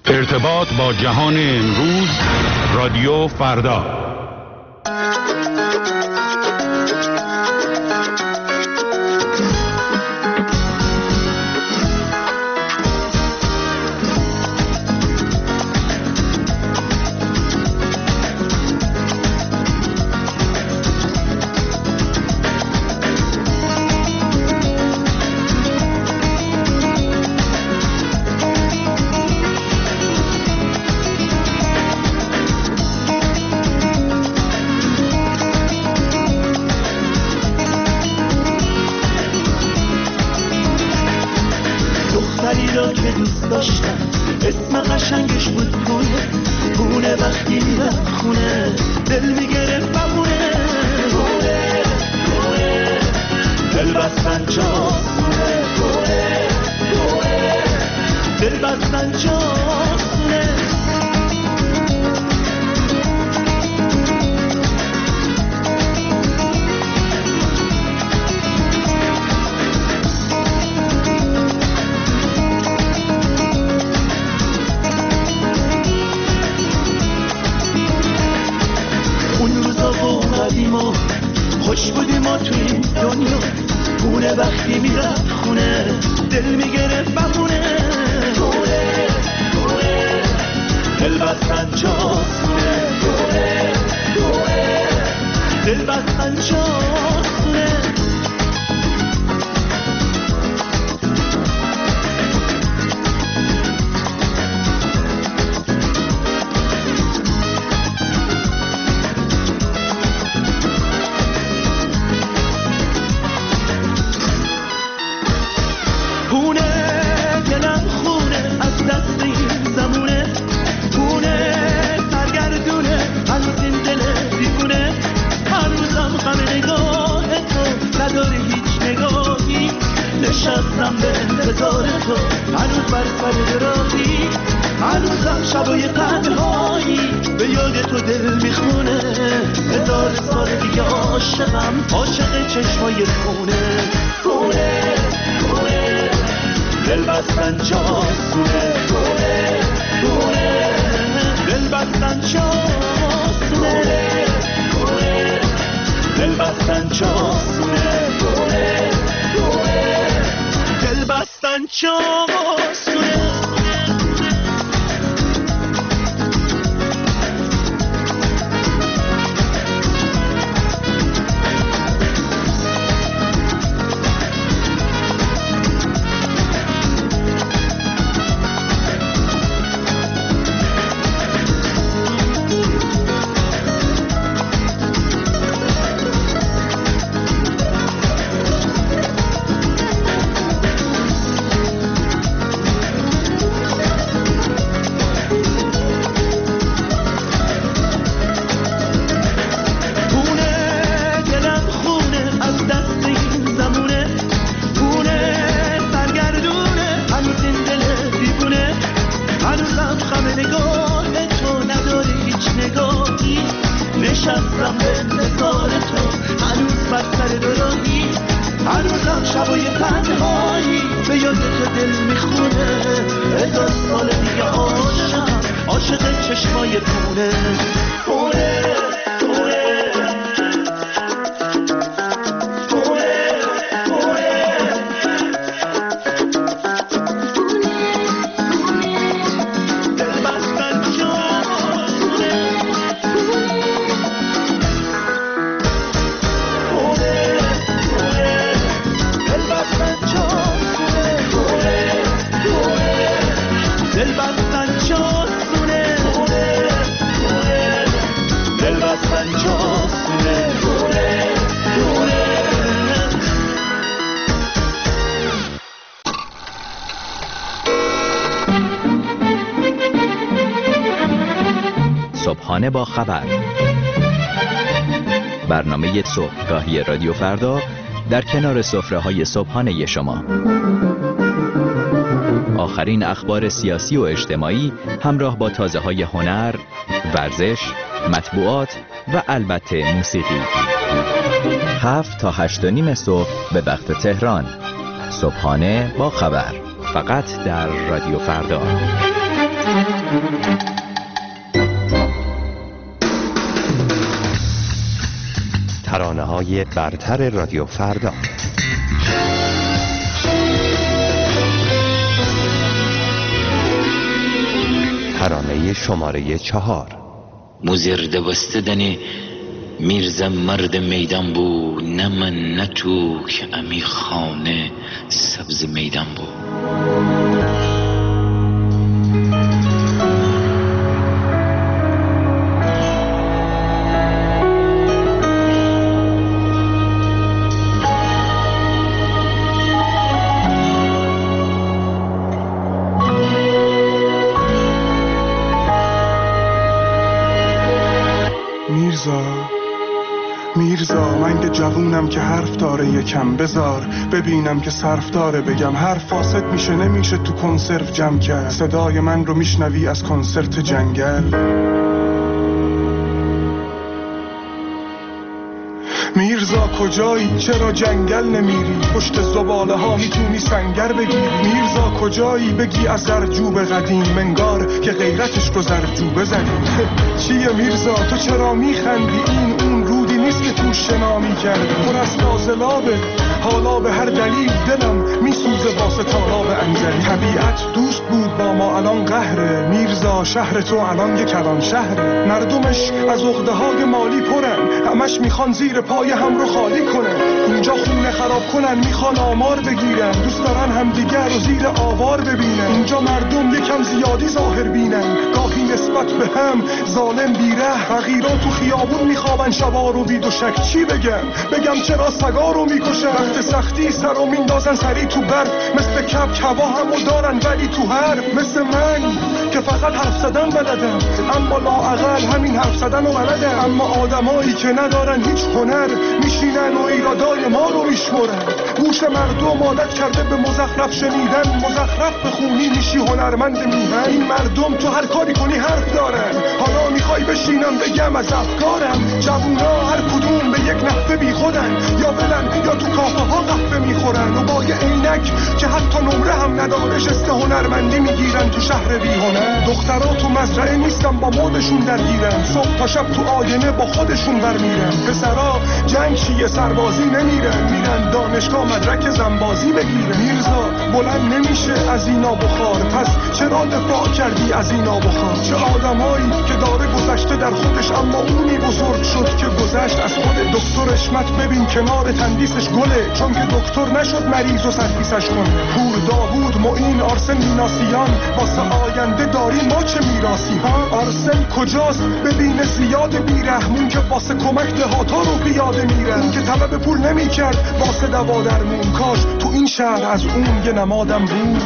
ارتباط با جهان امروز، رادیو فردا. خوش بودیم ما تو این دنیا، خونه وقتی میرفت خونه دل میگرفت بمونه، خونه خونه دل بستن چاسونه، خونه خونه دل بستن چاسونه. نشستم به انتظار تو هنوز بر سر راهی، هنوزم شبای تنهایی به یاد تو دل میخونه، هزار سال دیگه عاشقم، عاشق چشمای خونه، خونه خونه دل بستن چاسونه، خونه خونه دل بستن چاسونه، خونه دل بستن چاسونه، خونه خونه دل بستن چاسونه. نشستم به انتظار تو هنوز بر سر راهی، هنوزم شبای تنهایی به یاد تو دل میخونه، هزار سال دیگه عاشقم، عاشق چشمای خونه، خونه خونه صبحانه با خبر، برنامه صبحگاهی رادیو فردا در کنار سفره‌های صبحانه شما. آخرین اخبار سیاسی و اجتماعی همراه با تازه‌های هنر، ورزش، مطبوعات و البته موسیقی. 7 تا 8:30 صبح به وقت تهران. صبحانه با خبر، فقط در رادیو فردا. ترانه‌های برتر رادیو فردا. ترانه شماره 4. مزرده بستدن میرزا مرد میدان بود، نه من نه تو که امی خانه سبز میدان بود. میرزا من که جوونم که حرف داره یکم بذار ببینم که صرف داره بگم حرف فاسد میشه نمیشه تو کنسرو جمع کرد صدای من رو میشنوی از کنسرت جنگل میرزا کجایی چرا جنگل نمیری پشت زباله ها میتونی سنگر بگیری میرزا کجایی بگی از زرجوب قدیم منگار که غیرتش رو زرجوب بزنی چیه میرزا تو چرا میخندی این اون رودی نیست که تو شنا میکردی پر از فاضلابه حالا به هر دلیل دلم میسوزه واسه تالاب انزلی طبیعت دوست بود با ما الان قهره میرزا شهر تو الان یک کلان شهره مردمش از عقده های مالی پرن همش میخوان زیر پای هم رو خالی کنن اینجا خونه خراب کنن میخوان آمار بگیرن دوست دارن همدیگر رو زیر آوار ببینن اینجا مردم یکم زیادی ظاهر بینن گاهی نسبت به هم ظالم بیره فقیرا تو خیابون میخوابن شبا رو بید و شک چی بگم چرا سگا رو میکشن وقت سختی سر رو میندازن سری تو برف مثل کپ کبا همو دارن ولی تو هر مثل من که فقط حرف زدن بلدم اما لااقل همین حرف زدن رو بلدم اما آدمایی که ندارن هیچ هنر میشینن و ایرادای ما رو میشمرن گوش مردم عادت کرده به مزخرف شنیدن مزخرف بخونی میشی هنرمند میهن این مردم تو هر کاری کنی حرف دارن حالا میخوای بشینم بگم از افکارم جوونا هر کدوم به یک نحوه بی خودن یا بلن یا تو کافه ها قهوه میخورن و با یه عینک که حتی نمره هم نداره شست هنرمندی میگیرن تو شهر بی هنر دخترها تو مزرعه نیستن با مودشون درگیرن صبح تا شب تو آینه با خودشون برمیرن پسرا جنگ چیه سربازی نمیرن میرن دانشگاه مدرک زنبازی بگیرن میرزا بلند نمیشه از اینا بخار پس چرا دفاع کردی از اینا بخار چه آدمایی که داره گذشته در خودش اما اونی بزرگ شد که گذشت از خود دکتر اشمت ببین کنار تندیسش گله چون که دکتر نشد مریض و سرپیسش کنه پور داوود معین آرسن میناسیان واسه آینده داری ما چه میراسی ها آرسن کجاست ببین زیاد بیرحمون که واسه کمک دهاتا رو بیاده میره اون که طلب پول نمیکرد واسه دوا درمون کاش تو این شهر از اون یه نمادم بود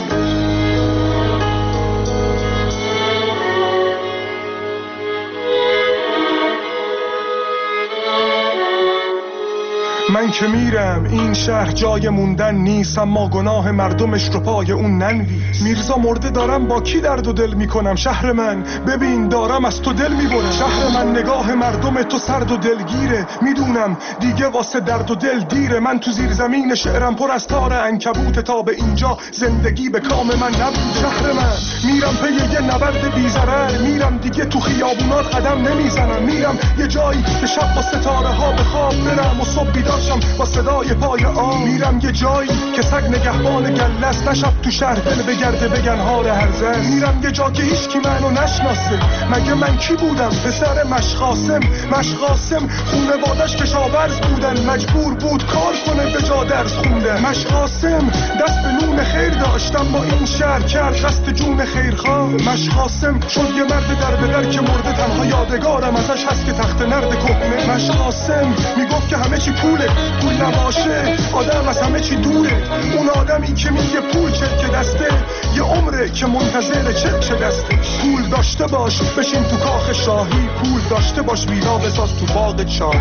من که میرم این شهر جای موندن نیست اما گناه مردمش رو پای اون ننویس میرزا مرده دارم با کی درد و دل میکنم شهر من ببین دارم از تو دل میبرم شهر من نگاه مردم تو سرد و دلگیره میدونم دیگه واسه درد و دل دیره من تو زیر زمین شعرم پر از تار عنکبوت تا به اینجا زندگی به کام من نبوده شهر من میرم پی یه نبرد بی‌ضرر میرم دیگه تو خیابونات قدم نمیزنم میرم یه جایی که شب با ستاره ها به خواب برم و صبح بیدارشم با صدای پای آن میرم یه جایی که سگ نگهبان گله است نشب تو شهر دل بگرده بگن حال هرزه میرم یه جا که هیچ کی منو نشناسه مگه من کی بودم پسر مشقاسم خونوادش کشاورز بودن مجبور بود کار کنه به جا درس خوندن مشقاسم دست به نون خیر داشتم با این شهر کرد قصد جون خیرخواه مشقاسم شد یه مرد در به در که مرده تنها یادگارم ازش هست که تخت نرد کهنه مشقاسم میگفت که همه چی پول نباشه آدم از همه چی دوره اون آدمی که میگه پول چرک دسته یه عمره که منتظر چرک دسته پول داشته باش بشین تو کاخ شاهی پول داشته باش ویلا بساز تو باغ شاهی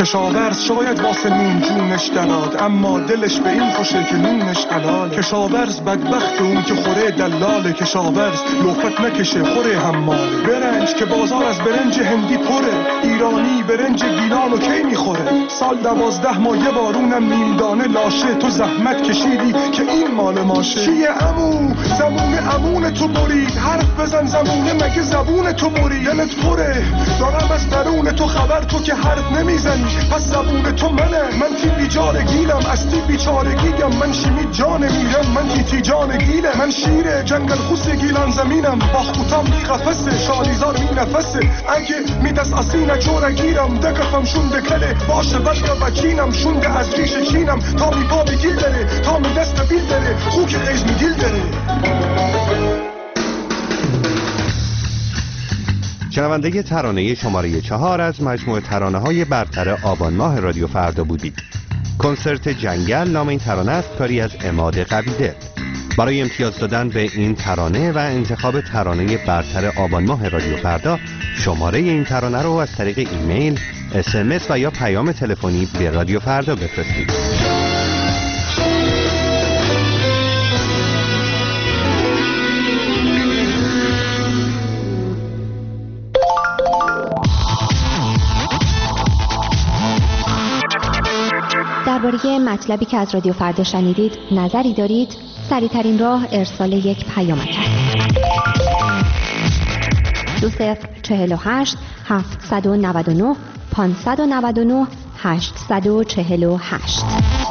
کشاورز شاید واسه نون جونش دراد، اما دلش به این خوشه که نونش حلال. کشاورز بدبخت اون که خوره دلاله، کشاورز لقمت نکشه خوره حماله. برنج که بازار از برنج هندی پره، ایرانی برنج گیلان و کی میخوره. سال 12 ماه یه بارونم نیم دانه لاشه، تو زحمت کشیدی که این مال ماشه. چیه عمو زمون عمون تو برید، حرف بزن زمونه مگه زبون تو برید. دلت پره دارم از درون تو خبر، تو که حرف نمیزنی پس زبون تو منه. من تی بیچارگیلم از تی بیچارگیگم، من شیمی جان میرم من تی جان گیله. من شیر جنگل خوس گیلان زمینم، با خوتم بی قفسه شالیزار می نفسه. اگه می دست اسینه چورگیرم، دکفم شونده کله باشه بلگه وچینم. شونده از ریش چینم تا می پا بگیل داره، تا می دست بیل داره خوک قیز می دیل داره. شنونده ترانه شماره 4 از مجموعه ترانه‌های برتر آبان ماه رادیو فردا بودید. کنسرت جنگل نام این ترانه است، کاری از عماد قویدل. برای امتیاز دادن به این ترانه و انتخاب ترانه برتر آبان ماه رادیو فردا، شماره این ترانه رو از طریق ایمیل، SMS و یا پیام تلفنی به رادیو فردا بفرستید. درباره مطلبی که از رادیو فردا شنیدید نظری دارید؟ سریع‌ترین راه ارسال یک پیامک است. 2048 799 599 848.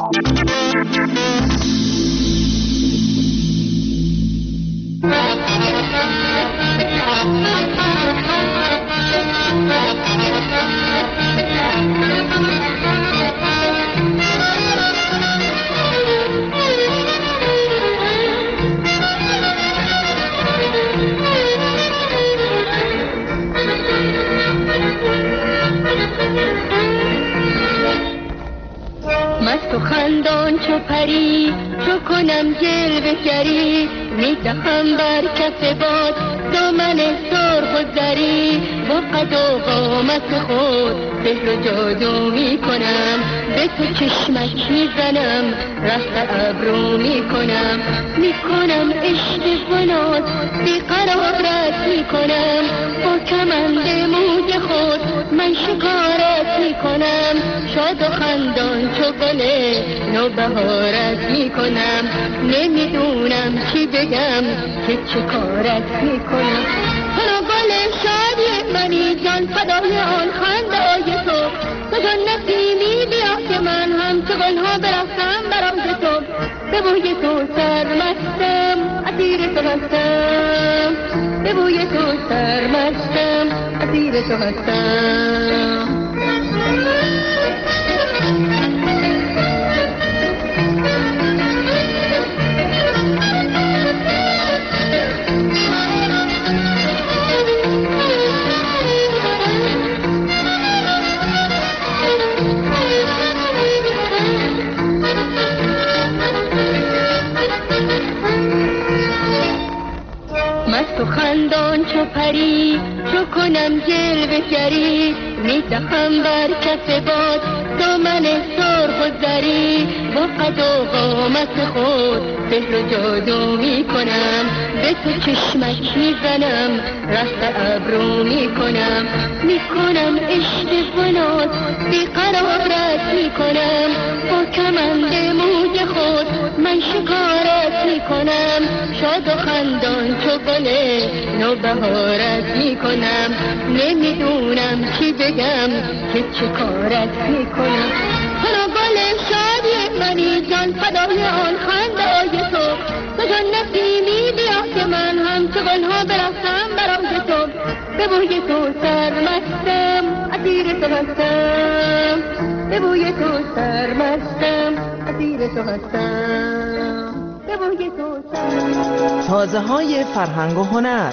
مست و خندان چو پری، چو کنم جلوه گری، میدهم بر کف باد دامن سرخ و زری. با قد و قامت خود سحر و جادو میکنم، به تو چشمک میزنم رفت ابرو میکنم. میکنم عشق و ناز بیقرارت میکنم، با کمند موی خود من شکارت میکنم. شاد و خندان چو گل نوبهارت میکنم، نمیدونم چی بگم که چه کارت میکنم. تو گل شادی منی جان، فدای آن خنده‌های تو. تو جان نسیمی بیا که من هم چو گلها برفتم برای تو. به بوی تو سرمستم اسیر تو هستم، به بوی تو سرمستم اسیر تو هستم. مست و خندان چو پری، چو کنم جلوه گری، میدهم بر کف باد دامن سرخ و زری. با قد و قامت خود سحر و جادو میکنم، به تو چشمک میزنم رفت ابرو میکنم. میکنم عشق و ناز بیقرارت میکنم، با کمند موی خود من شکارت میکنم. شاد و خندان چو گل نوبهارت میکنم، نمیدونم چی بگم که چه کارت میکنم. تو گل شادی منی جان، فدای آن خنده‌های تو. تو جان نسیمی بیا که من هم چو گلها برفتم برای تو. به بوی تو سرمستم اسیر تو هستم، به بوی تو سرمستم اسیر تو هستم، به بوی تو سرمستم. تازه های فرهنگ و هنر.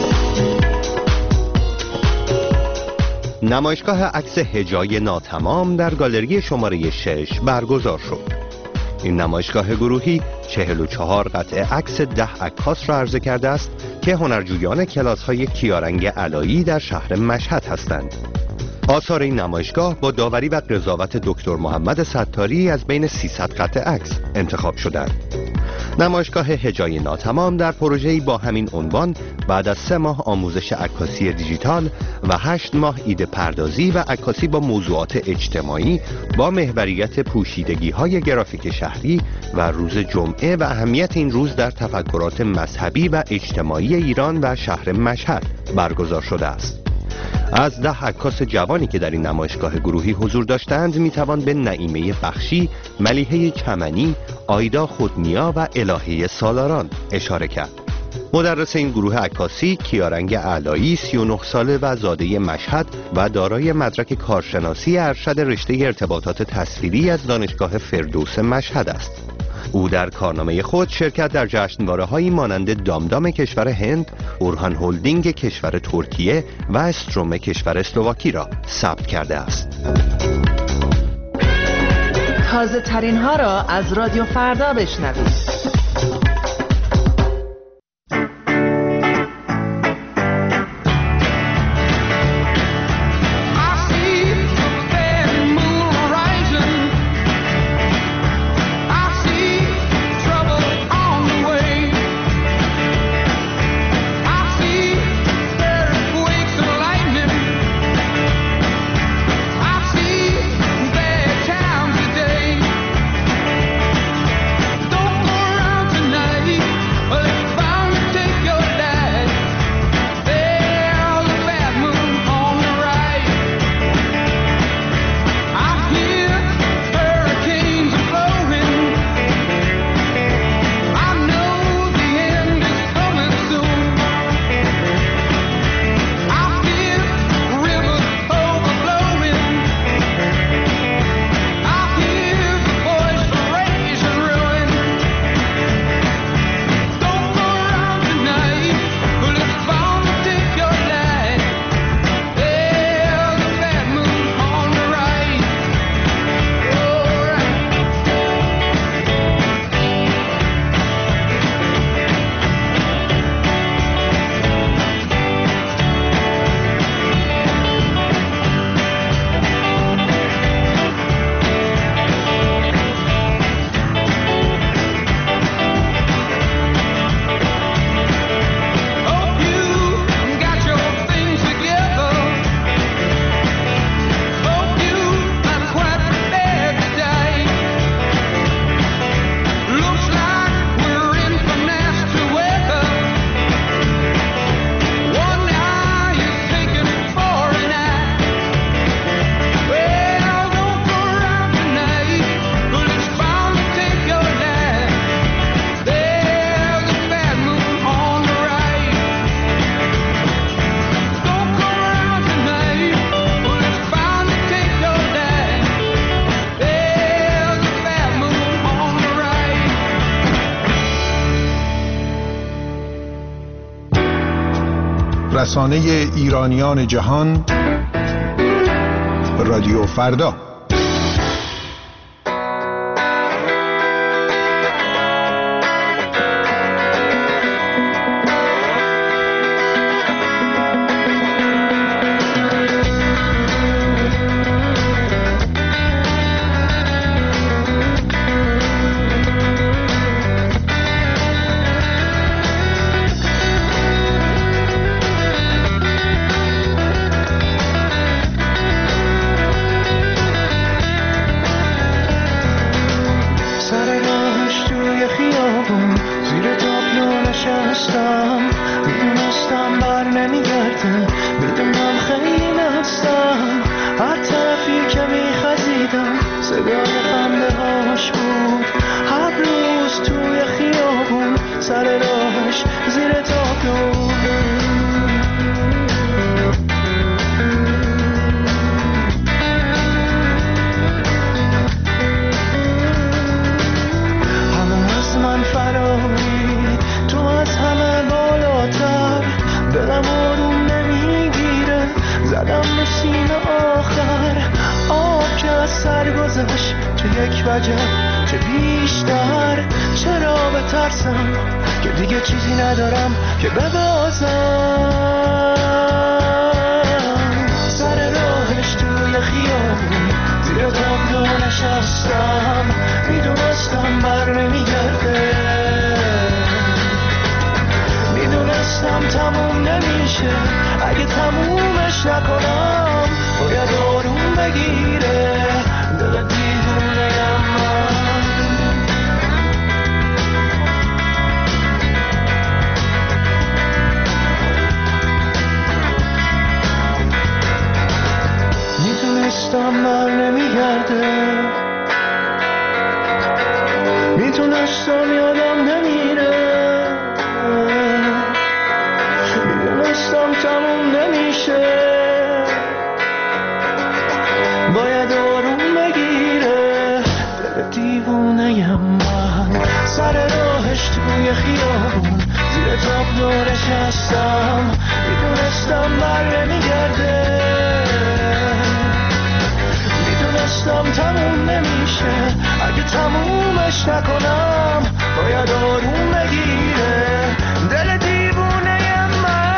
نمایشگاه عکس هجای ناتمام در گالری شماره 6 برگزار شد. این نمایشگاه گروهی 44 قطعه عکس 10 عکاس را عرضه کرده است که هنرجویان کلاس‌های کیارنگ علایی در شهر مشهد هستند. آثار این نمایشگاه با داوری و قضاوت دکتر محمد ستاری از بین 300 قطعه عکس انتخاب شدند. نمایشگاه هجای ناتمام در پروژه‌ای با همین عنوان بعد از 3 ماه آموزش عکاسی دیجیتال و 8 ماه ایده پردازی و عکاسی با موضوعات اجتماعی با محوریت پوشیدگی‌های گرافیک شهری و روز جمعه و اهمیت این روز در تفکرات مذهبی و اجتماعی ایران و شهر مشهد برگزار شده است. از 10 عکاس جوانی که در این نمایشگاه گروهی حضور داشتند میتوان به نعیمه بخشی، ملیحه چمنی، آیدا خودنیا و الهه سالاران اشاره کرد. مدرس این گروه عکاسی کیارنگ علایی 39 ساله و زاده مشهد و دارای مدرک کارشناسی ارشد رشته ارتباطات تصویری از دانشگاه فردوس مشهد است. او در کارنامه خود شرکت در جشنواره‌هایی مانند دامدام کشور هند، اورهان هولدینگ کشور ترکیه و استروم کشور اسلواکی را ثبت کرده است. تازه ترین ها را از رادیو فردا بشنوید. رسانه ایرانیان جهان، رادیو فردا. چه بیشتر چرا بترسم که دیگه چیزی ندارم که ببازم سر راهش تو میدونستم تموم نمیشه، اگه تمومش نکنم باید آروم بگیره دل دیوونه‌ام من. میدونستم بر نمیگرده، میدونستم یادم نمیره، میدونستم تموم نمیشه، باید آروم بگیره دل دیوونه‌ام من. سر راهش توی خیابون زیر تاب دورش هستم، میدونستم بر نمیگرده، میدونستم تموم نمیشه، اگه تمومش نکنم باید آروم بگیره دل دیوونه‌ام من.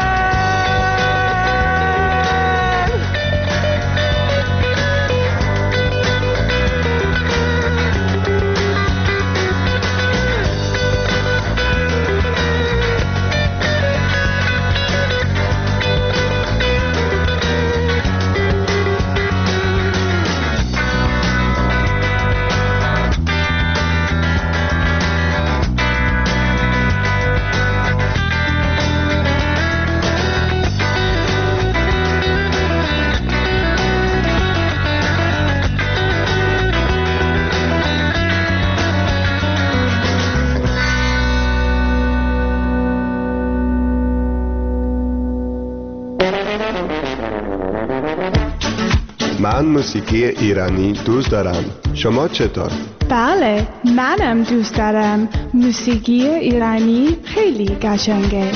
من موسیقی ایرانی دوست دارم. شما چطور؟ بله، منم دوست دارم. موسیقی ایرانی خیلی قشنگه.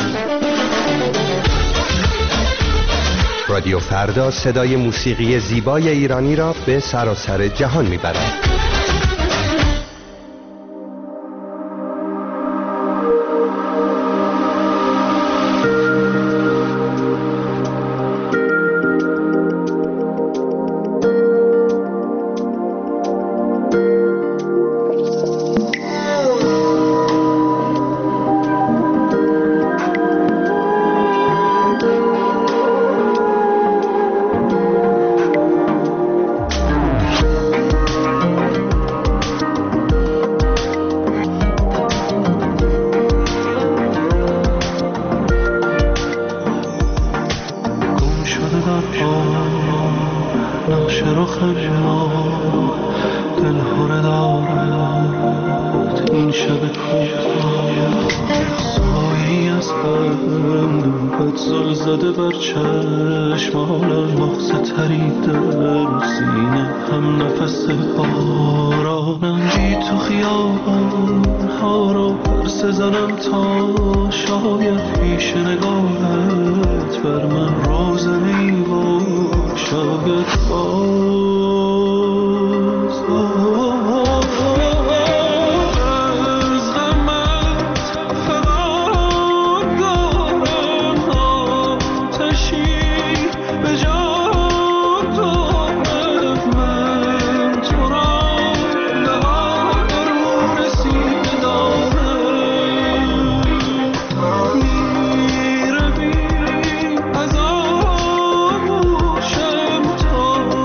رادیو فردا صدای موسیقی زیبای ایرانی را به سراسر جهان میبرد. تو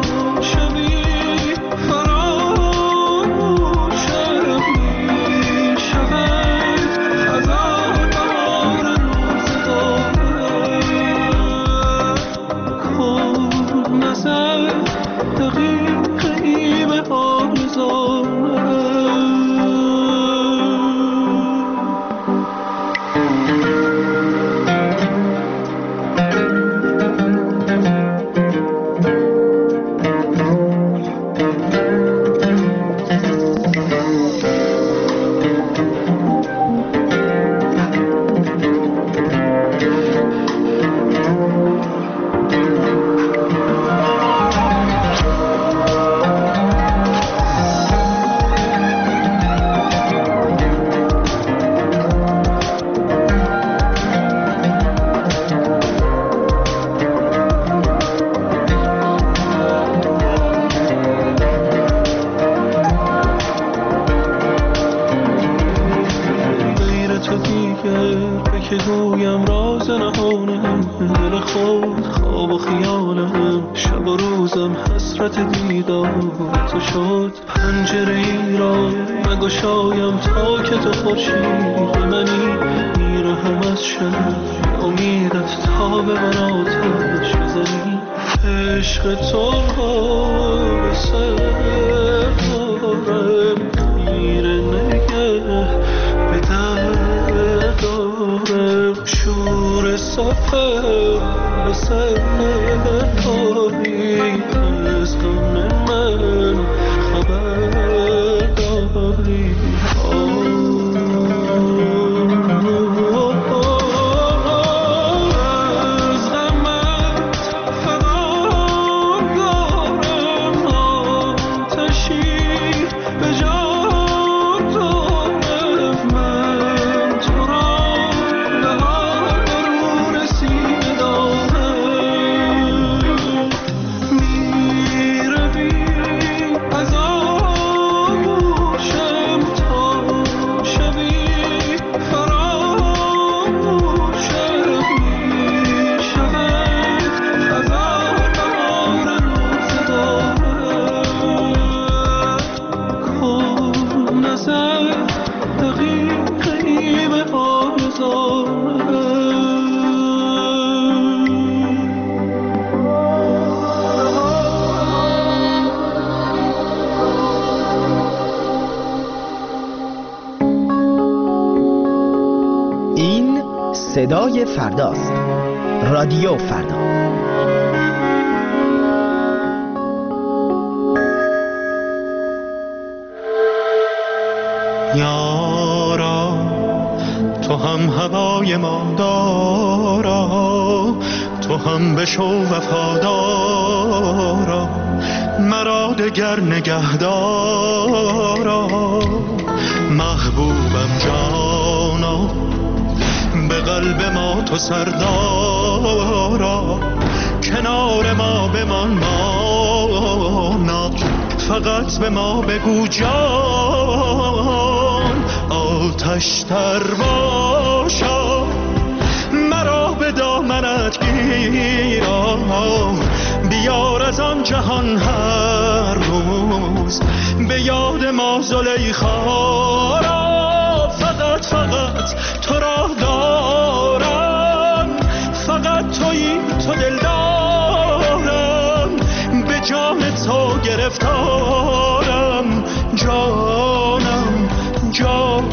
ویرانم، دل خواب و خیالم، شب و روزم حسرت دیدار تو شد. پنجره ای را نگشایم تا که تو خورشید منی، میرهم از شب امیدت تا به من آتش بزنی. عشق تو به سر دارم، میره نگه به در دارم، شور سفر به سر داری، از غم من خبر داری. صدای فرداست. رادیو فردا. یارا تو هم هوای ما دارا، تو هم بشو وفادارا، مرا دگر نگهدارا. محبوبم جانا به قلب ما تو سردارا، کنار ما بمان مانا، فقط به ما بگو جان آتش تر باشا، مرا به دامنت گیرا، بیار از آن جهان هر روز به یاد ما زلیخا را. فقط تو را دارم، فقط تویی تو دل دارم، به جان تو گرفتارم، جانم جان.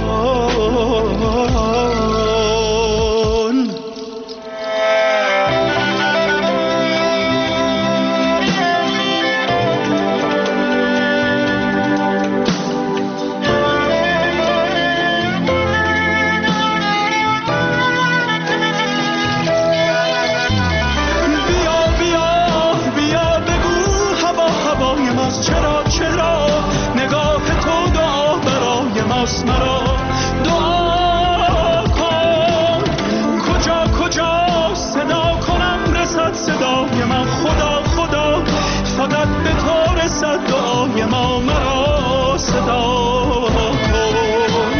مرا دعا کن، کجا صدا کنم رسد صدای من، خدا فقط به تو رسد دعای ما، مرا صدا کن.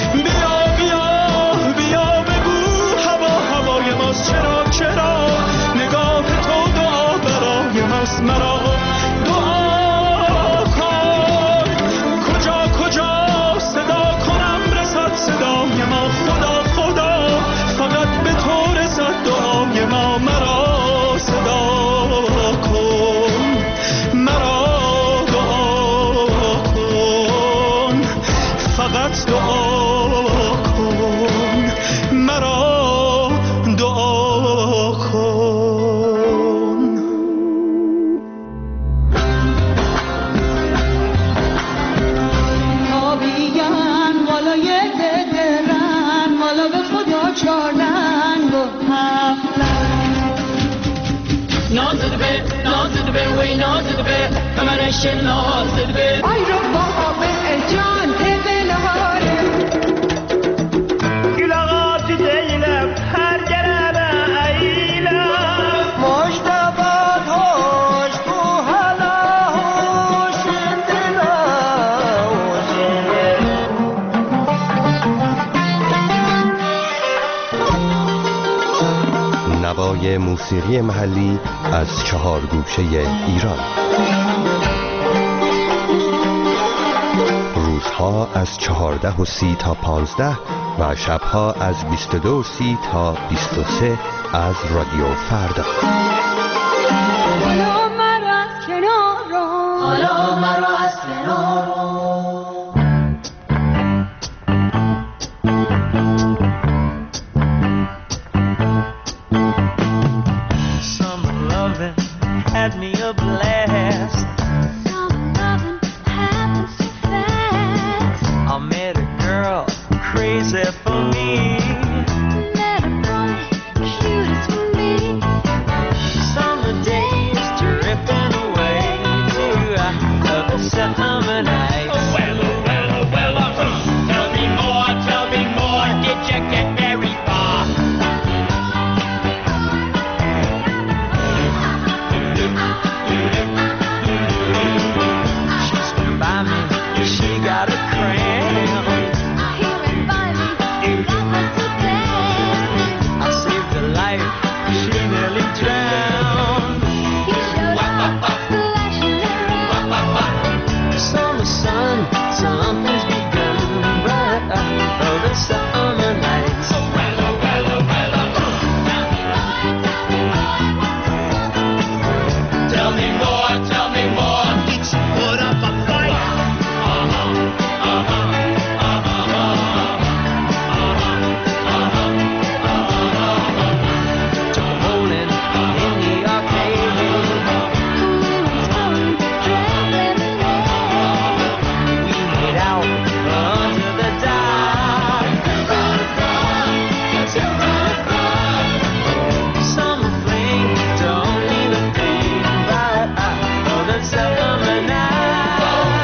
بیا بگو هوای ماست، چرا نگاه تو دعا برای ماست، مرا صدای ما، خدا فقط به تو رسد دعای ما، مرا صدا کن، مرا دعا کن، فقط دعا کن، مرا دعا کن. آبیان بالای چارلنگ و هفتلنگ، نازده به وی نازده به همانش نازده به ای رو بابا به جان تبل هاره گلاغات دیلم هر گربه ایلم مشتبات هوش تو حالا هوش دلا نوای موسیقی محلی از 4 گوشه ایران. روزها از 14:30 تا 15 و شبها از 22:30 تا 23 از رادیو فردا. حالا مرا از کنار رو، حالا مرا از کنار رو. Summer loving had me a blast. Summer loving happened so fast. I met a girl crazy for me. Met a boy cute as for me. Summer days dripping away to the summer night. Oh, well, tell me more, did you get very far? She stood by me, she got a cramp. He went by me, that was so fast. I saved her life, she nearly drowned. He showed up, splashing around. Summer sun, something's begun, but the summer nights. Tell me more, did you put up a fight? Bowling in the arcade. We made out under the dark. Summer flame don't mean a thing, but the summer night.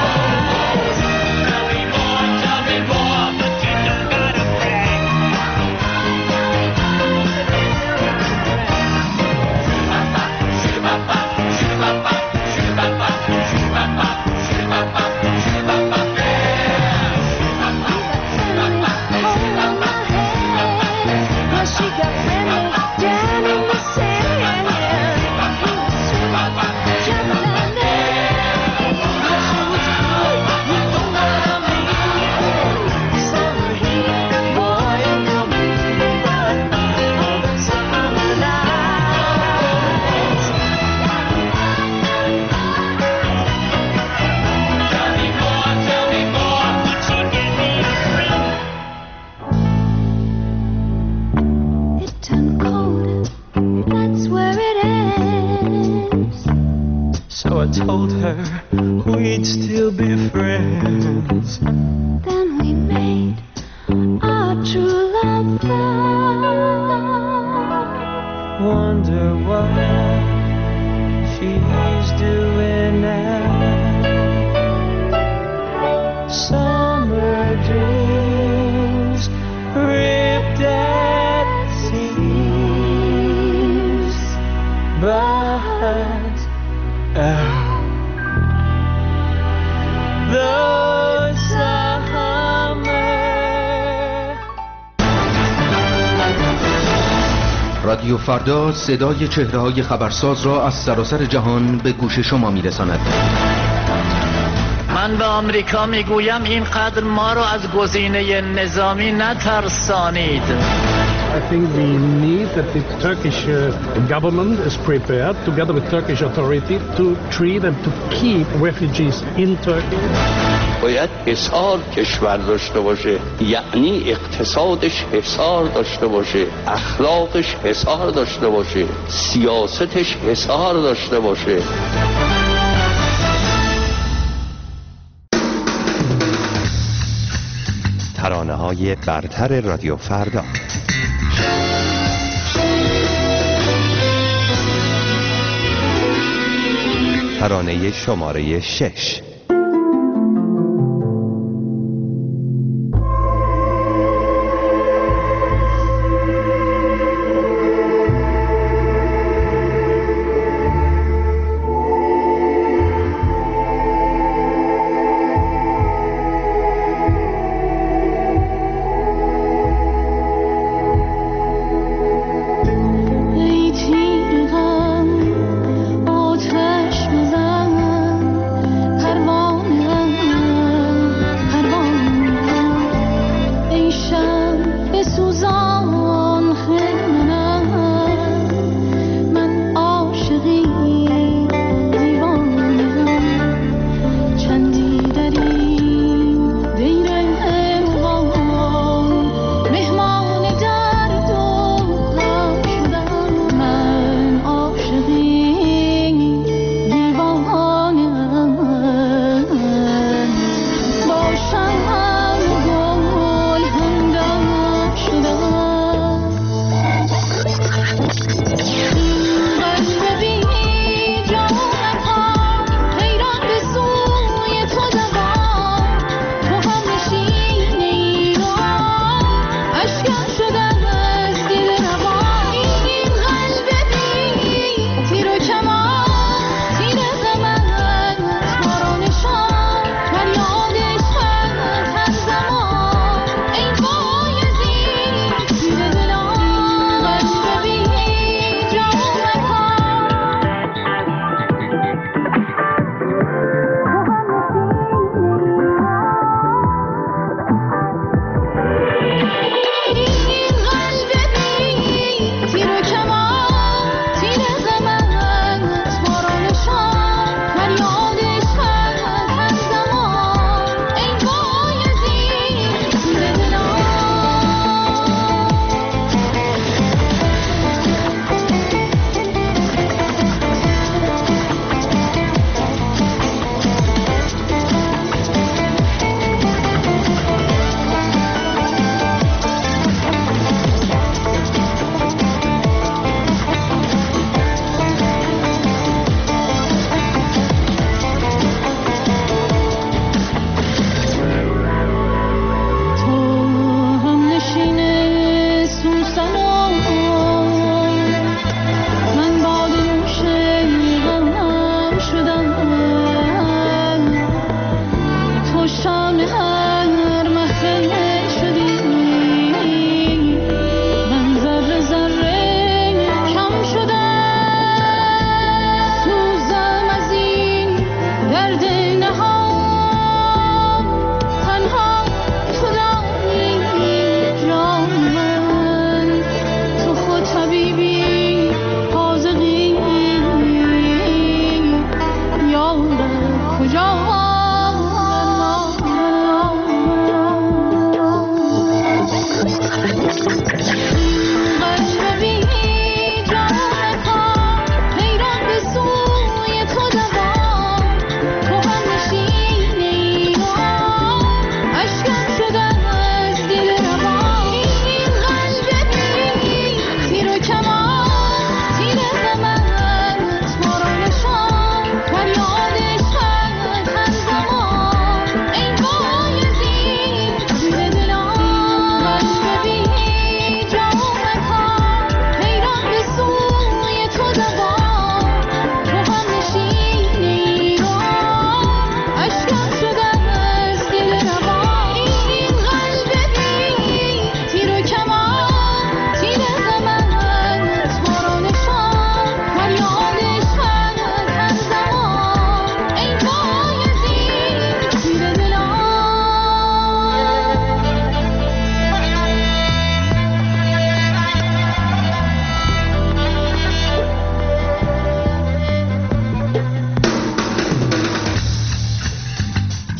Tell me more, but you don't gotta brag. She got friendly down in the sand. He was sweet, jumping on there. She was good, you know what I mean. Summer heat, boy, it don't mean but all the summer nights. Tell me more, would you give me a friend? It turned cold, that's where it ends. So I told her we'd still be friends. Then we made our true love vow. Wonder what she's doing now. Summer dreams ripped at seams, but the summer. رادیو فردا صدای چهره‌های خبرساز را از سراسر جهان به گوش شما می‌رساند. من به آمریکا میگویم اینقدر ما را از گزینه نظامی نترسانید. I think we need that the Turkish government is prepared, together with Turkish authority, to treat and to keep refugees in Turkey. باید حصار کشور داشته باشه، یعنی اقتصادش حصار داشته باشه، اخلاقش حصار داشته باشه، سیاستش حصار داشته باشه. ترانه‌های برتر رادیو فردا. ترانه شماره 6.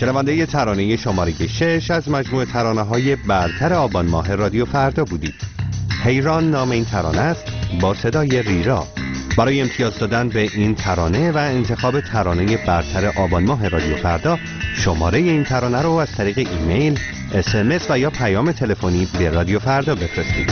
شنونده ترانه شماره 6 از مجموعه ترانه‌های برتر آبان ماه رادیو فردا بودید. حیران نام این ترانه است با صدای ریرا. برای امتیاز دادن به این ترانه و انتخاب ترانه برتر آبان ماه رادیو فردا، شماره این ترانه رو از طریق ایمیل، SMS و یا پیام تلفنی به رادیو فردا بفرستید.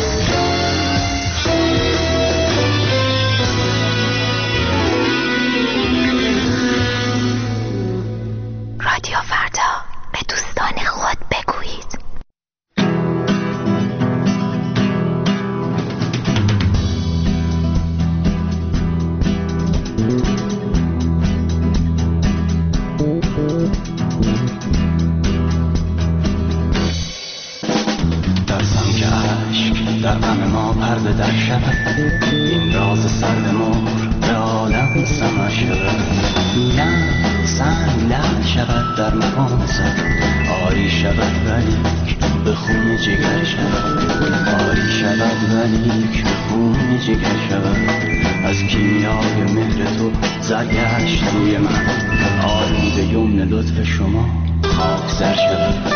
رادیو فردا، به دوستان خود بگویید. ترسم که عشق در غم ما پرده در شود، این راز سرد مهر به عالم سمع شود. گویم سنگ لعل شود در مقام سر، آری شود ولیک به خون جگر شود. آری شود ولیک به خون جگر شود. از کیمیای مهر تو زرگشت روی من، آری به یمن لطف شما خاک سر شود.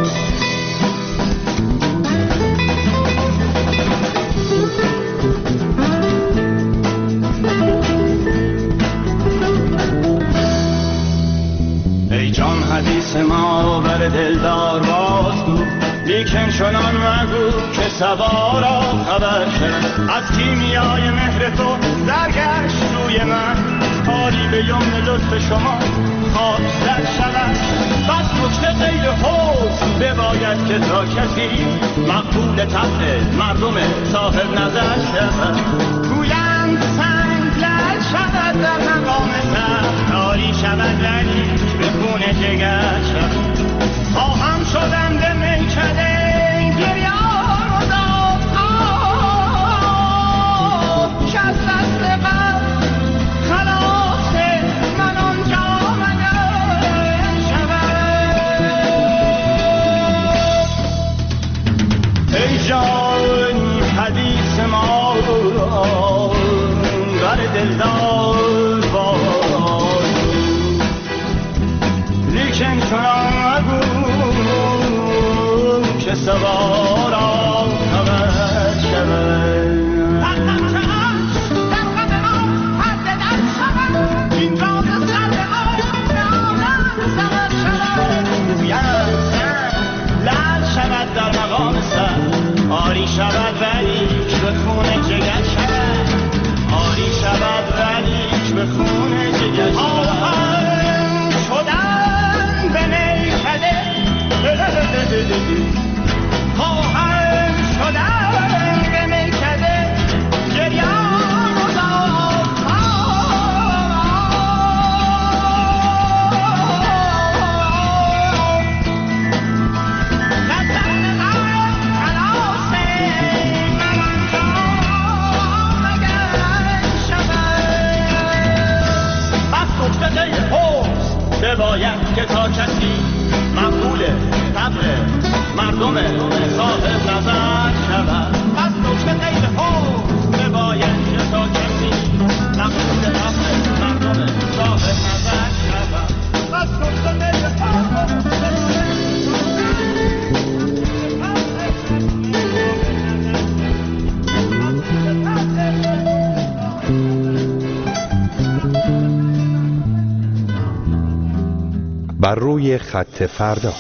ای جان حدیث ما بر دلدار بازگو، لیکن چنان مگو که صبا را خبر شد. از کیمیای مهر تو زرگشت روی من، آری به یمن لطف شما خاک سر شود. بس نکته غیر حسن بباید که تا کسی مقبول طبع مردم صاحب نظر شود. گویند سنگ لعل شود در مقام سر، آری شود ولی به خون جگر شود. خواهم شدم به میکده گریان و داد که از دست غم خلاص من آنجا مگر شود. ای جان حدیث ما بر دلدار باز، لیکن چنان مگو که صبا را خبر شود. در مقام سر، آری شود ولیک به خون جگر شود. آری شود ولیک به خون جگر شود. شدن به میکده، خواهم شدن به میکده گریان و داد. بباید که تا کسی مقبول طبع مردم صاحب نظر شود. پس نکته غیر حسن بباید که تا کسی مقبول طبع مردم صاحب نظر شود. پس نکته غیر حسن بر روی خط فردا.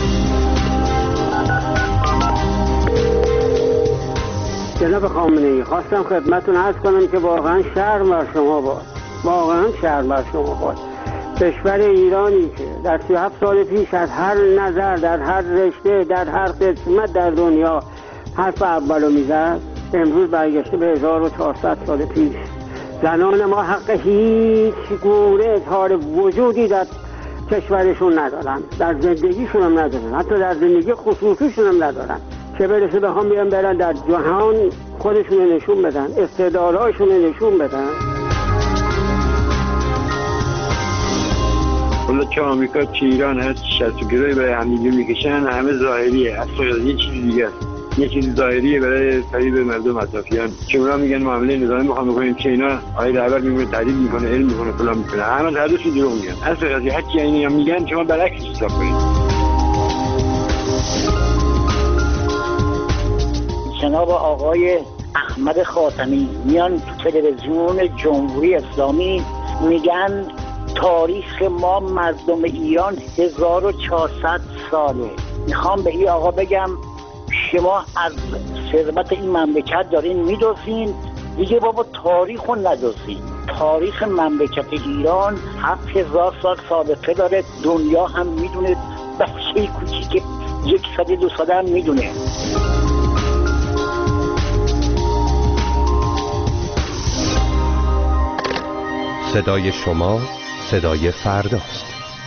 جناب خامنه‌ای، خواستم خدمتتون عرض کنم که واقعا شرم بر شما باد. واقعا شرم بر شما باد. کشور ایرانی که در 37 سال پیش از هر نظر، در هر رشته، در هر قسمت در دنیا حرف اولو میزد، امروز برگشته به 1400 سال پیش. زنان ما حق هیچ گونه اظهار وجودی در کشورشون ندارن، در زندگیشون هم ندارن، حتی در زندگی خصوصیشون هم ندارن، چه برسه به هم بیان برن در جهان خودشون نشون بدن، استعدادهاشون نشون بدن. حالا چه آمریکا چه ایران هست 60 گروه به همدیگه میکشن، همه ظاهریه، اصلا یه چیزی دیگه است. یه چیز ظاهریه برای طریق مردم اطرافیان که اونا میگن معامله نظامی میخوام بکنیم که اینا آقای رهبر میگه تعریف میکنه، علم میکنه، فلان میکنه. همه هر دوشون دروغ میگن. اصلا قضیه هر چی اینا میگن شما برعکسش حساب کنید. جناب آقای احمد خاتمی میان تو تلویزیون جمهوری اسلامی میگن تاریخ ما مردم ایران 1400 ساله. میخوام به این آقا بگم شما از ثروت این مملکت دارین میدوزین دیگه، بابا تاریخ رو ندوزین. تاریخ مملکت ایران 7000 سال سابقه داره. دنیا هم میدونه، بچه کوچیک 100-200 هم میدونه. صدای شما صدای فرداست.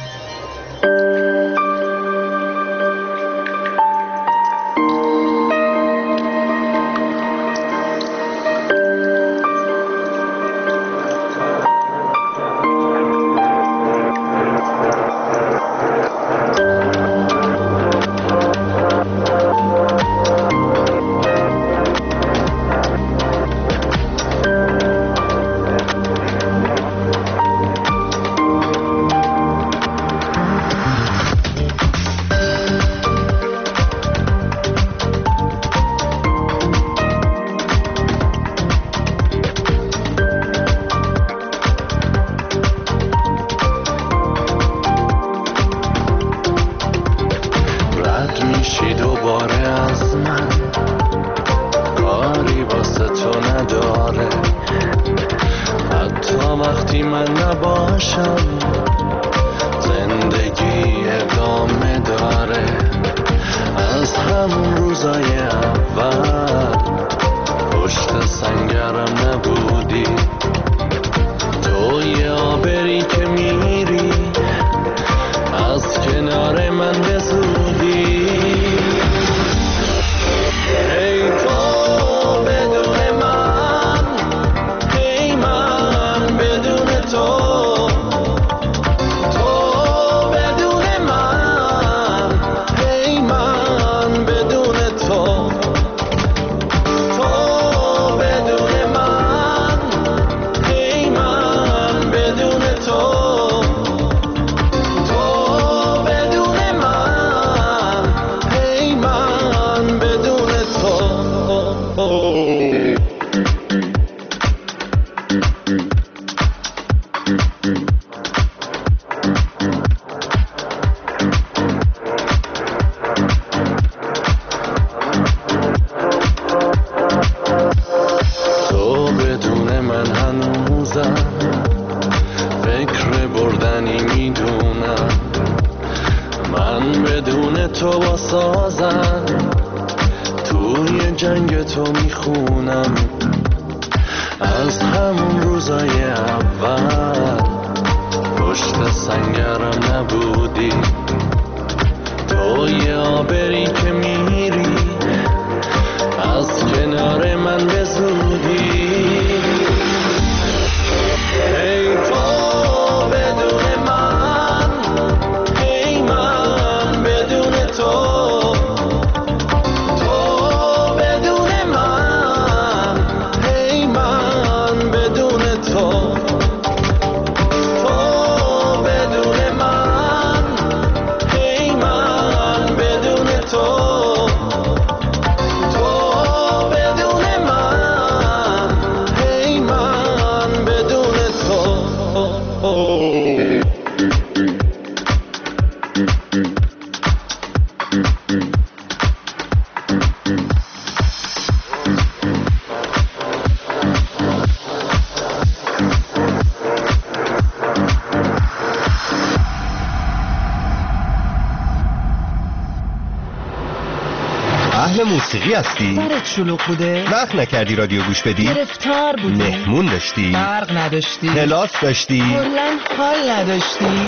موسیقی هستی؟ درت شلوغ بوده؟ وقت نکردی رادیو گوش بدی؟ گرفتار بودی؟ مهمون داشتی؟ برق نداشتی؟ کلاس داشتی؟ کلن حال نداشتی؟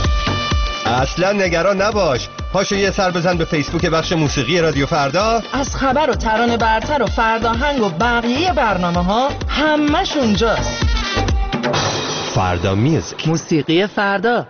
اصلا نگران نباش، پاشو یه سر بزن به فیسبوک بخش موسیقی رادیو فردا. از خبر و ترانه برتر و فرداهنگ و بقیه برنامه ها همش اونجاست. فردا میوزیک، موسیقی فردا.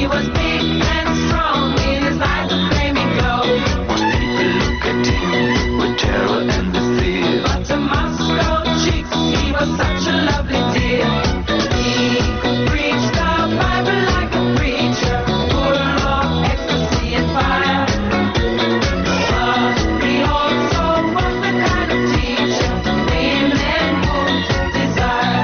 He was big and strong in his eyes a flaming glow. Most people look at him with terror and the fear. But to Moscow chicks, he was such a lovely dear. He preached the Bible like a preacher, full of ecstasy and fire. But he also was the kind of teacher women would desire.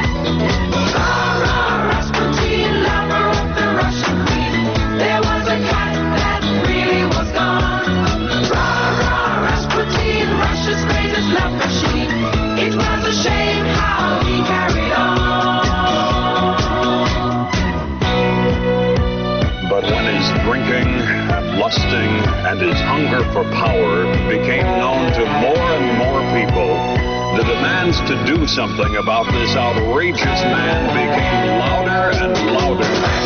Rasputin, lover of the Russian queen. There was a cat that really was gone. Rasputin, Russia's greatest love machine. It was a shame how he carried on. But when his drinking, lusting, and his hunger for power became known to more and more people, the demands to do something about this outrageous man became louder and louder.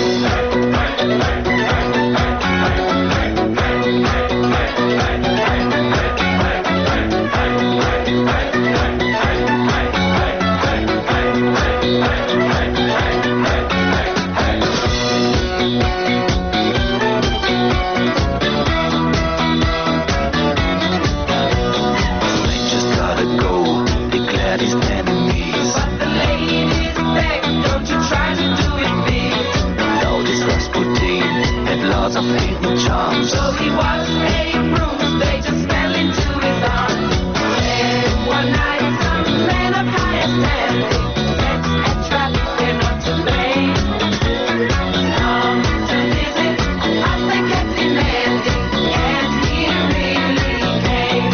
Just gotta go, declared his enemies. But the ladies begged, don't you try to do it big. Now this Rasputin had lots of hidden charms. So he was a bruise, they just fell into his arms. And one night some men of higher standing set a trap, they're not to blame. Come to visit us, they kept demanding, and he really came.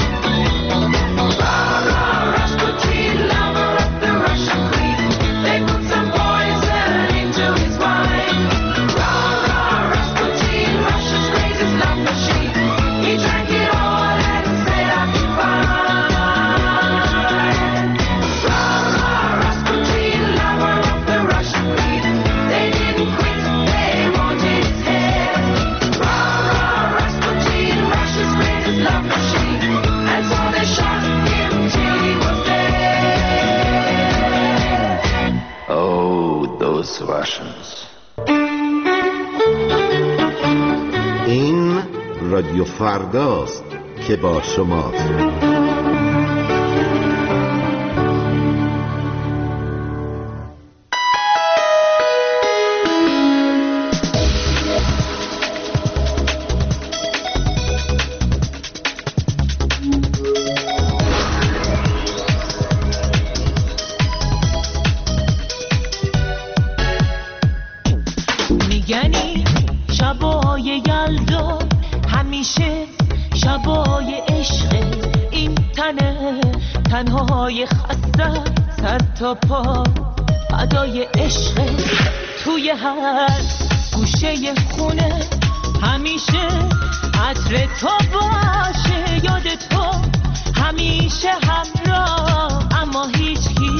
Rasputin, lover of the Russian queen. They put some poison into his wine. Rasputin, Russia's greatest love machine. He drank it all and said I'll be fine. Rasputin, lover of the Russian queen. They didn't quit, they wanted his head. Rasputin, Russia's greatest love machine. And so they shot him till he was dead. Oh, those Russians. این رادیو فرداست که با شماست. میگنی شبای یلدا همیشه شبای عشق. این تنه تنهای خسته سر تا پا فدای عشق. توی هر گوشه خونه همیشه عطر تو باشه. یاد تو همیشه همراه، اما هیچ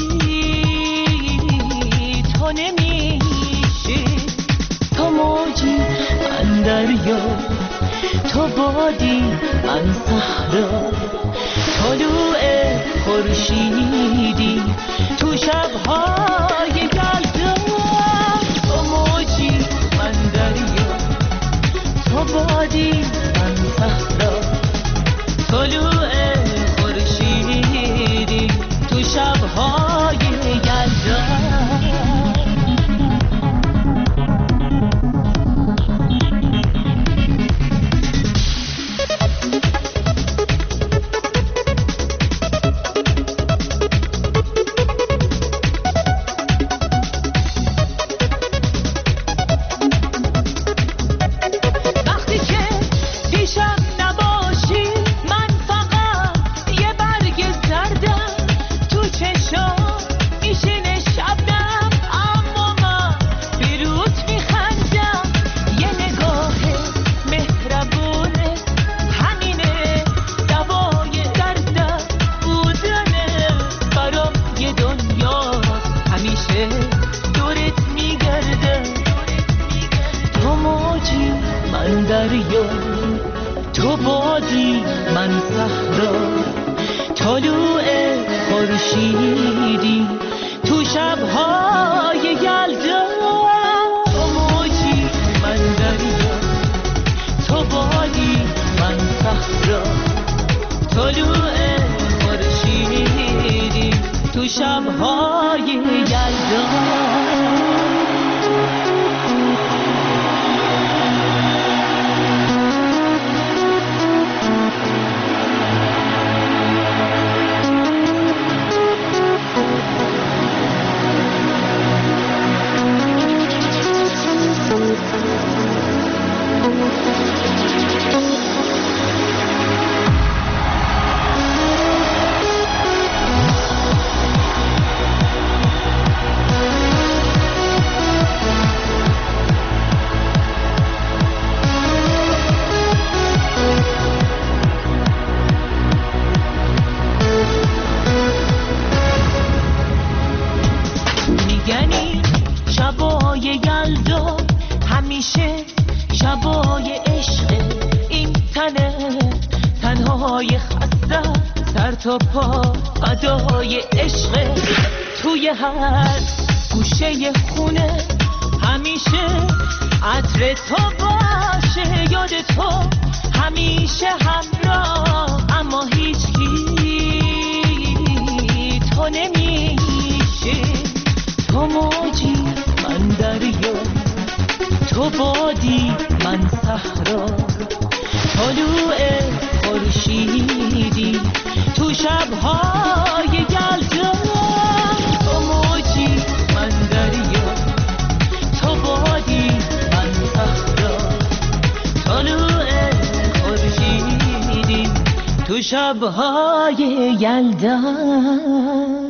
تو نمیشه. تو موجی من دریا، تو بادی من صحرا. طلوع خورشیدی تو شب‌های یلدا. تو موجی من دریا، تو بادی من صحرا. طلوع خورشیدی تو شب‌های یلدا. دریا، تو بادی من صحرا، طلوع خورشیدی تو شب‌های یلدا، تو موجی من شب‌های یلدا. میگنی شبای یلدا همیشه شبای عشق، این تنهای خسته سر تا پا فدای عشق. توی هر گوشه خونه همیشه عطر تو باشه، یاد تو همیشه همراه، اما هیچ کی تو نمیشه. تو موجی من دریا، تو بادی من صحرا، طلوع خورشیدی تو شب‌های یلدا. تو موجی من دریا، تو بادی من صحرا، طلوع خورشیدی تو شب‌های یلدا.